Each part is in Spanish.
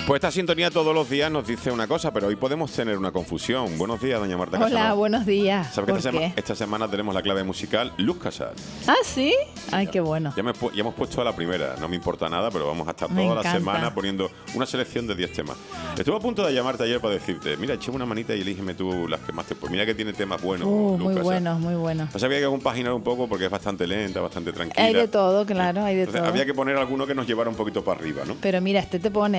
Pues esta sintonía todos los días nos dice una cosa, pero hoy podemos tener una confusión. Buenos días, doña Marta Casal. Hola, buenos días. ¿Sabes que esta semana tenemos la clave musical Luz Casal? ¿Ah, sí? Ay, qué bueno. Ya hemos puesto a la primera, no me importa nada, pero vamos a estar toda la semana poniendo una selección de 10 temas. Estuve a punto de llamarte ayer para decirte, mira, eché una manita y elígeme tú las que más te... Pues mira que tiene temas buenos. Luz muy Casal. buenos, muy buenos. Pues había que compaginar un poco porque es bastante lenta, bastante tranquila. Hay de todo, claro, hay de Entonces, todo. había que poner alguno que nos llevara un poquito para arriba, ¿no? Pero mira, te pone,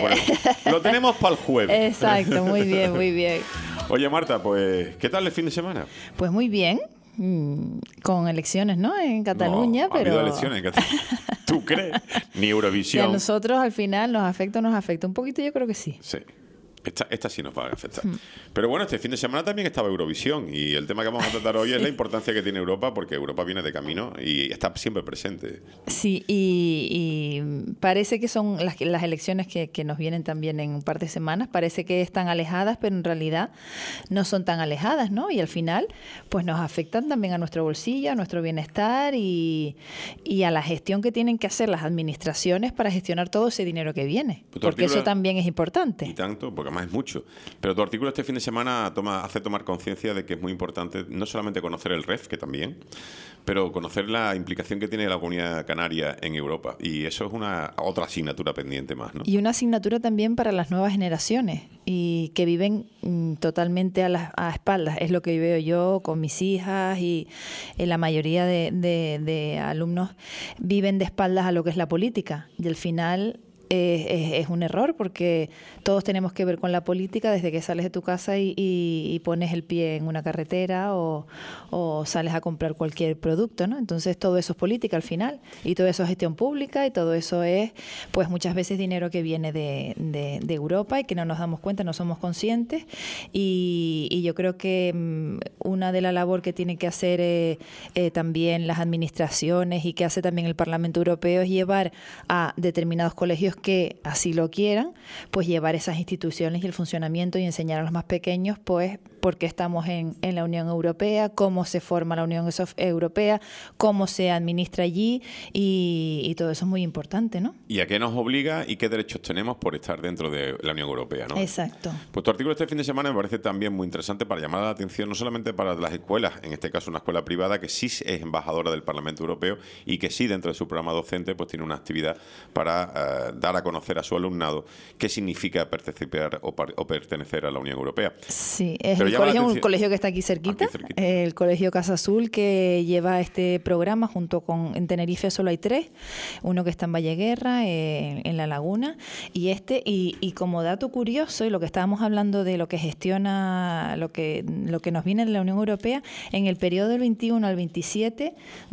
Lo tenemos para el jueves. Exacto, muy bien, muy bien. Oye, Marta, pues, ¿qué tal el fin de semana? Pues muy bien. Con elecciones, ¿no? En Cataluña, no, pero... Ha habido elecciones en Cataluña. ¿Tú crees? Ni Eurovisión. Si a nosotros al final nos afecta un poquito, yo creo que sí. Sí. Esta sí nos va a afectar. Pero bueno, este fin de semana también estaba Eurovisión y el tema que vamos a tratar hoy es la importancia que tiene Europa, porque Europa viene de camino y está siempre presente. Sí, y parece que son las elecciones que nos vienen también en un par de semanas, parece que están alejadas, pero en realidad no son tan alejadas, ¿no? Y al final, pues nos afectan también a nuestro bolsillo, a nuestro bienestar y a la gestión que tienen que hacer las administraciones para gestionar todo ese dinero que viene. Pues porque eso también es importante. Y tanto, porque además es mucho. Pero tu artículo este fin de semana hace tomar conciencia de que es muy importante no solamente conocer el REF, que también, pero conocer la implicación que tiene la Comunidad Canaria en Europa. Y eso es otra asignatura pendiente más, ¿no? Y una asignatura también para las nuevas generaciones y que viven totalmente a espaldas. Es lo que veo yo con mis hijas y la mayoría de alumnos viven de espaldas a lo que es la política. Y al final... Es un error porque todos tenemos que ver con la política desde que sales de tu casa y pones el pie en una carretera o sales a comprar cualquier producto, ¿no? Entonces todo eso es política al final y todo eso es gestión pública y todo eso es pues muchas veces dinero que viene de Europa y que no nos damos cuenta, no somos conscientes y yo creo que una de la labor que tienen que hacer también las administraciones y que hace también el Parlamento Europeo es llevar a determinados colegios que así lo quieran, pues llevar esas instituciones y el funcionamiento y enseñar a los más pequeños, pues, por qué estamos en la Unión Europea, cómo se forma la Unión Europea, cómo se administra allí y todo eso es muy importante, ¿no? ¿Y a qué nos obliga y qué derechos tenemos por estar dentro de la Unión Europea, ¿no? Exacto. Pues tu artículo este fin de semana me parece también muy interesante para llamar la atención no solamente para las escuelas, en este caso una escuela privada que sí es embajadora del Parlamento Europeo y que sí dentro de su programa docente pues tiene una actividad para dar a conocer a su alumnado qué significa participar o pertenecer a la Unión Europea. Sí, es un colegio que está aquí cerquita, el Colegio Casa Azul, que lleva este programa junto con, en Tenerife solo hay 3, uno que está en Valleguerra, en La Laguna, y como dato curioso, y lo que estábamos hablando de lo que gestiona, lo que nos viene de la Unión Europea, en el periodo del 21 al 27,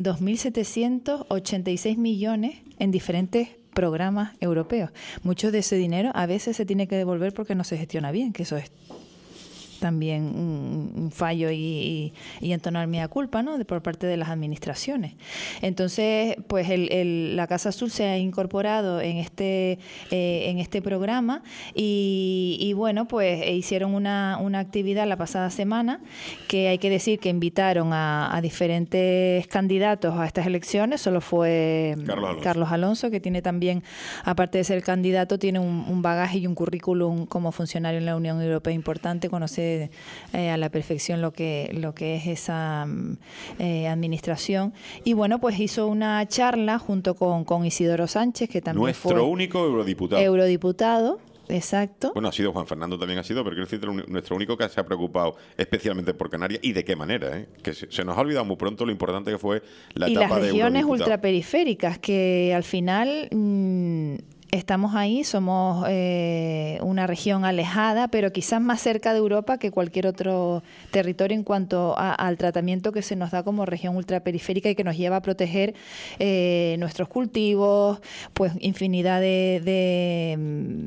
2.786 millones en diferentes programas europeos. Mucho de ese dinero a veces se tiene que devolver porque no se gestiona bien, que eso es también un fallo y entonar mea culpa, ¿no? Por parte de las administraciones. Entonces, pues la Casa Azul se ha incorporado en este programa y bueno, pues hicieron una actividad la pasada semana que hay que decir que invitaron a diferentes candidatos a estas elecciones. Solo fue Carlos Alonso, que tiene también, aparte de ser candidato, tiene un bagaje y un currículum como funcionario en la Unión Europea importante, conoce a la perfección lo que es esa administración. Y bueno, pues hizo una charla junto con Isidoro Sánchez, que también fue único eurodiputado. Exacto. Bueno, ha sido Juan Fernando, también ha sido, pero quiero decir, nuestro único que se ha preocupado especialmente por Canarias y de qué manera, ¿eh? Que se nos ha olvidado muy pronto lo importante que fue la etapa de eurodiputado. Y las regiones ultraperiféricas, que al final... estamos ahí, somos una región alejada, pero quizás más cerca de Europa que cualquier otro territorio en cuanto al tratamiento que se nos da como región ultraperiférica y que nos lleva a proteger nuestros cultivos, pues infinidad de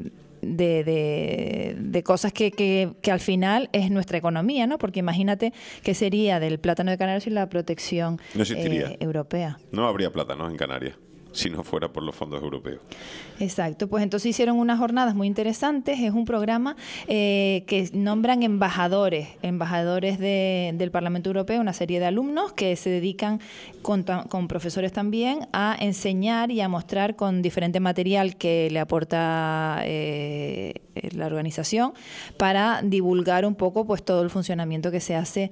cosas que al final es nuestra economía, ¿no? Porque imagínate qué sería del plátano de Canarias sin la protección no existiría. Europea. No habría plátano en Canarias. si no fuera por los fondos europeos. Exacto, pues entonces hicieron unas jornadas muy interesantes. Es un programa que nombran embajadores del Parlamento Europeo, una serie de alumnos que se dedican con profesores también a enseñar y a mostrar con diferente material que le aporta la organización para divulgar un poco pues todo el funcionamiento que se hace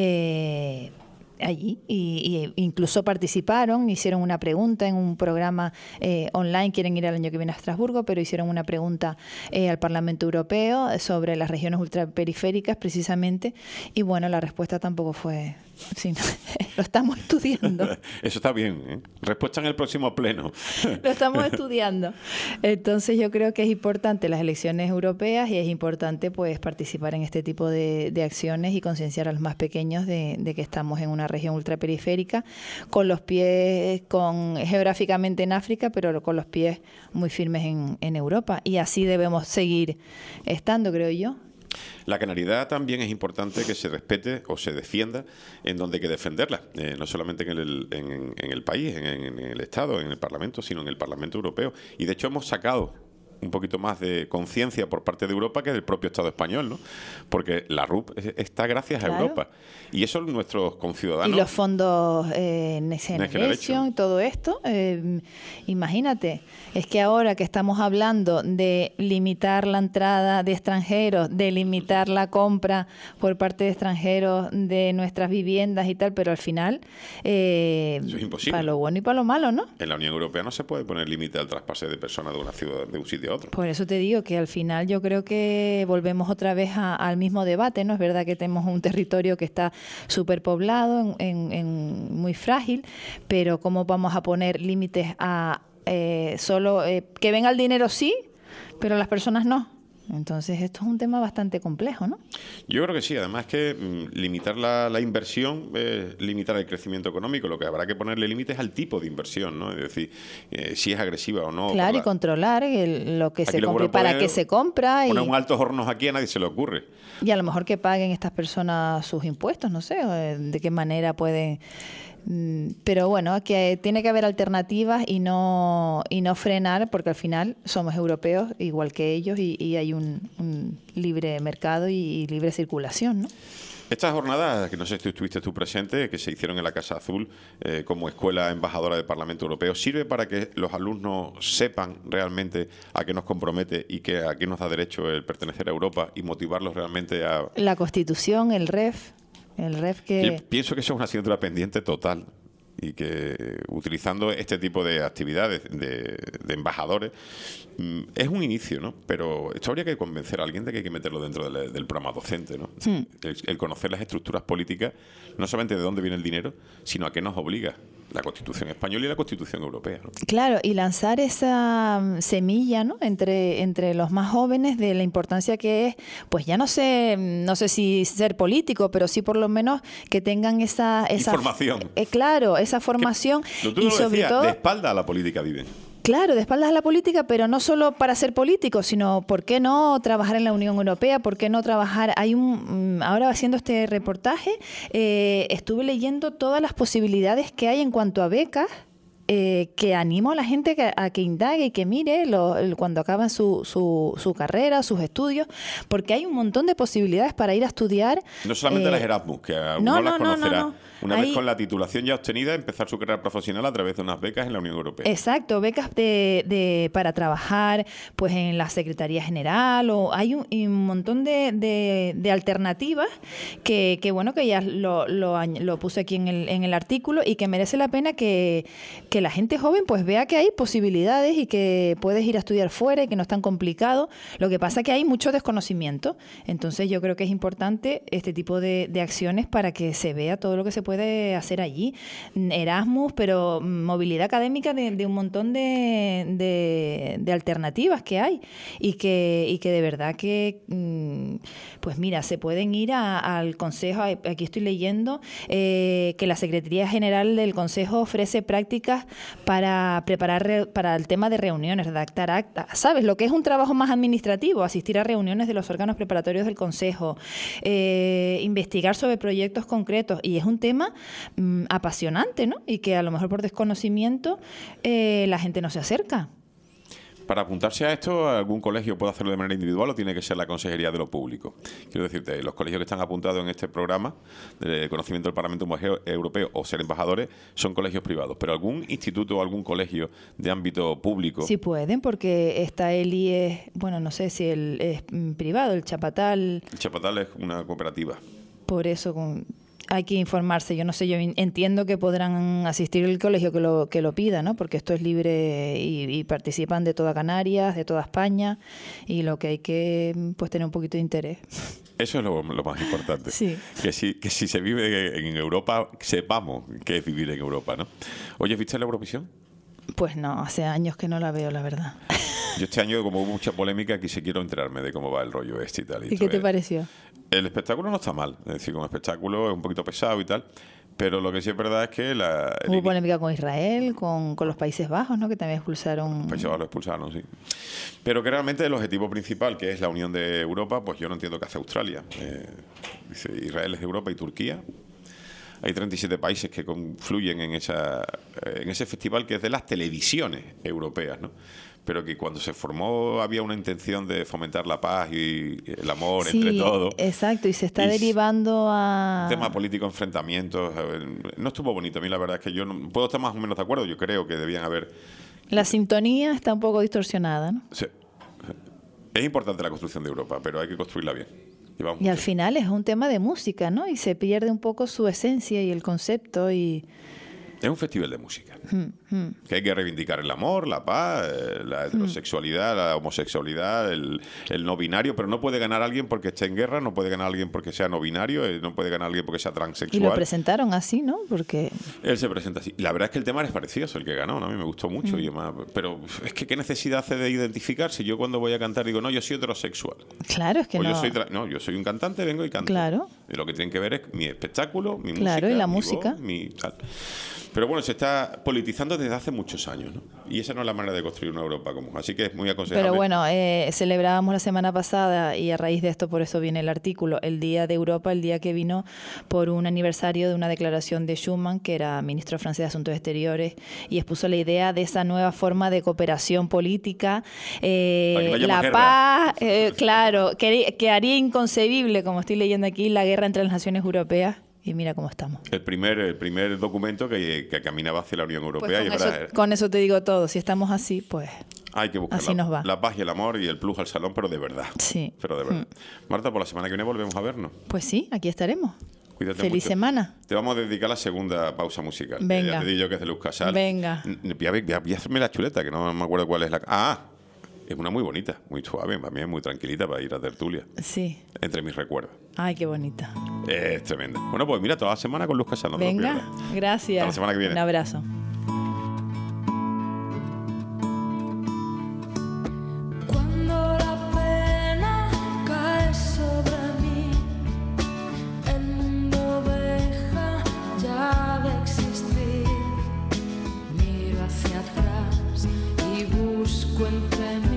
allí, y incluso participaron, hicieron una pregunta en un programa online. Quieren ir el año que viene a Estrasburgo, pero hicieron una pregunta al Parlamento Europeo sobre las regiones ultraperiféricas precisamente, y bueno, la respuesta tampoco fue... Sí, lo estamos estudiando. Eso está bien, ¿eh? Respuesta en el próximo pleno. Lo estamos estudiando. Entonces yo creo que es importante las elecciones europeas, y es importante pues participar en este tipo de acciones y concienciar a los más pequeños de que estamos en una región ultraperiférica, con los pies geográficamente en África, pero con los pies muy firmes en Europa. Y así debemos seguir estando, creo yo. La canariedad también es importante que se respete o se defienda en donde hay que defenderla, no solamente en el país, en el Estado, en el Parlamento, sino en el Parlamento Europeo. Y de hecho hemos sacado un poquito más de conciencia por parte de Europa que del propio Estado español, ¿no? Porque la RUP está gracias a Europa. Y eso nuestros conciudadanos... Y los fondos Next Generation y todo esto, imagínate, es que ahora que estamos hablando de limitar la entrada de extranjeros, de limitar la compra por parte de extranjeros de nuestras viviendas y tal, pero al final, eso es imposible. Para lo bueno y para lo malo, ¿no? En la Unión Europea no se puede poner límite al traspase de personas de una ciudad, de un sitio a otro. Por eso te digo que al final yo creo que volvemos otra vez al mismo debate, ¿no? Es verdad que tenemos un territorio que está superpoblado, muy frágil, pero ¿cómo vamos a poner límites a solo que venga el dinero sí, pero las personas no? Entonces esto es un tema bastante complejo, ¿no? Yo creo que sí. Además que limitar la inversión es limitar el crecimiento económico. Lo que habrá que ponerle límites al tipo de inversión, ¿no? Es decir, si es agresiva o no. Claro, y controlar lo que se compra y para qué se compra. Poner un altos hornos aquí a nadie se le ocurre. Y a lo mejor que paguen estas personas sus impuestos, no sé, de qué manera pueden... Pero bueno, que tiene que haber alternativas y no frenar, porque al final somos europeos igual que ellos, y hay un libre mercado y libre circulación, ¿no? Estas jornadas, que no sé si estuviste tú presente, que se hicieron en la Casa Azul como escuela embajadora del Parlamento Europeo, ¿sirve para que los alumnos sepan realmente a qué nos compromete y a qué nos da derecho el pertenecer a Europa, y motivarlos realmente a... La Constitución, el REF que... Yo pienso que eso es una asignatura pendiente total, y que utilizando este tipo de actividades de embajadores es un inicio, ¿no? Pero esto habría que convencer a alguien de que hay que meterlo dentro del programa docente, ¿no? El conocer las estructuras políticas, no solamente de dónde viene el dinero, sino a qué nos obliga la Constitución española y la Constitución europea, ¿no? Claro, y lanzar esa semilla, ¿no? entre los más jóvenes, de la importancia que es, pues ya no sé si ser político, pero sí por lo menos que tengan esa información. Claro, esa formación. Y sobre todo de espalda a la política viven. Claro, de espaldas a la política, pero no solo para ser político, sino ¿por qué no trabajar en la Unión Europea? ¿Por qué no trabajar? Ahora haciendo este reportaje, estuve leyendo todas las posibilidades que hay en cuanto a becas, que animo a la gente a que indague y que mire cuando acaban su carrera, sus estudios, porque hay un montón de posibilidades para ir a estudiar. No solamente las Erasmus, que alguno las conocerá. No. Una vez con la titulación ya obtenida, empezar su carrera profesional a través de unas becas en la Unión Europea. Exacto, becas para trabajar pues en la Secretaría General, o hay un montón de alternativas que bueno, que ya lo puse aquí en el artículo, y que merece la pena que la gente joven pues vea que hay posibilidades y que puedes ir a estudiar fuera y que no es tan complicado. Lo que pasa es que hay mucho desconocimiento. Entonces yo creo que es importante este tipo de acciones para que se vea todo lo que se puede hacer allí. Erasmus, pero movilidad académica de un montón de alternativas que hay, y que de verdad que pues mira, se pueden ir al Consejo. Aquí estoy leyendo que la Secretaría General del Consejo ofrece prácticas para preparar para el tema de reuniones, redactar actas, ¿sabes? Lo que es un trabajo más administrativo, asistir a reuniones de los órganos preparatorios del Consejo, investigar sobre proyectos concretos, y es un tema tema apasionante, ¿no? Y que a lo mejor por desconocimiento la gente no se acerca. Para apuntarse a esto, ¿algún colegio puede hacerlo de manera individual o tiene que ser la Consejería de lo Público? Quiero decirte, los colegios que están apuntados en este programa de conocimiento del Parlamento Europeo o ser embajadores son colegios privados, pero ¿algún instituto o algún colegio de ámbito público? Sí pueden, porque está el IES, bueno, no sé si es privado, el Chapatal. El Chapatal es una cooperativa. Por eso hay que informarse. Yo no sé, yo entiendo que podrán asistir el colegio que lo pida, ¿no? Porque esto es libre y participan de toda Canarias, de toda España, y lo que hay que pues tener un poquito de interés. Eso es lo más importante. Sí. Que si se vive en Europa, sepamos qué es vivir en Europa, ¿no? Oye, ¿viste la Eurovisión? Pues no, hace años que no la veo, la verdad. Yo este año, como hubo mucha polémica, quise quiero enterarme de cómo va el rollo este y tal. ¿Y qué te pareció? El espectáculo no está mal, es decir, como espectáculo es un poquito pesado y tal, pero lo que sí es verdad es que hubo polémica con Israel, con los Países Bajos, ¿no? Que también expulsaron. Los Países Bajos lo expulsaron, sí. Pero que realmente el objetivo principal, que es la unión de Europa, pues yo no entiendo qué hace Australia. Dice, Israel es de Europa y Turquía. Hay 37 países que confluyen en ese festival que es de las televisiones europeas, ¿no? Pero que cuando se formó había una intención de fomentar la paz y el amor entre todos. Exacto, y se está derivando a... Tema político, enfrentamientos. No estuvo bonito. A mí la verdad es que yo no puedo estar más o menos de acuerdo. Yo creo que debían haber... La sintonía está un poco distorsionada, ¿no? Sí. Es importante la construcción de Europa, pero hay que construirla bien. Y al final es un tema de música, ¿no? Y se pierde un poco su esencia y el concepto y... Es un festival de música. Que hay que reivindicar el amor, la paz, la heterosexualidad, la homosexualidad, el no binario, pero no puede ganar alguien porque esté en guerra, no puede ganar alguien porque sea no binario, no puede ganar alguien porque sea transexual. Y lo presentaron así, ¿no? Porque... Él se presenta así. La verdad es que el tema es precioso, el que ganó, ¿no? A mí me gustó mucho. Y además, pero es que ¿qué necesidad hace de identificarse? Yo cuando voy a cantar digo, no, yo soy heterosexual. Claro, es que no. Yo soy un cantante, vengo y canto. Claro. Y lo que tienen que ver es mi espectáculo, mi música. Claro, y la mi música. Voz, mi tal. Pero bueno, se está politizando desde hace muchos años, ¿no? Y esa no es la manera de construir una Europa común. Así que es muy aconsejable. Pero bueno, celebrábamos la semana pasada, y a raíz de esto, por eso viene el artículo, el Día de Europa, el día que vino por un aniversario de una declaración de Schuman, que era ministro francés de Asuntos Exteriores, y expuso la idea de esa nueva forma de cooperación política, la paz, claro, que haría inconcebible, como estoy leyendo aquí, la guerra entre las naciones europeas. Y mira cómo estamos. El primer documento que caminaba hacia la Unión Europea. Pues con eso te digo todo. Si estamos así, pues hay que buscar así nos va. La paz y el amor y el plus al salón, pero de verdad. Sí. Pero de verdad. Marta, por la semana que viene volvemos a vernos. Pues sí, aquí estaremos. Cuídate Feliz mucho. semana. Te vamos a dedicar la segunda pausa musical. Venga. Ya te digo yo que es de Luz Casal. Venga. Voy a hacerme la chuleta, que no me acuerdo cuál es la... Es una muy bonita, muy suave, también muy tranquilita para ir a tertulia. Sí. Entre mis recuerdos. Ay, qué bonita. Es tremenda. Bueno, pues mira, toda la semana con Luz Casal. No Venga, te lo pierdas. gracias. Hasta la semana que viene. Un abrazo. Cuando la pena cae sobre mí, el mundo deja ya de existir. Miro hacia atrás y busco entre mí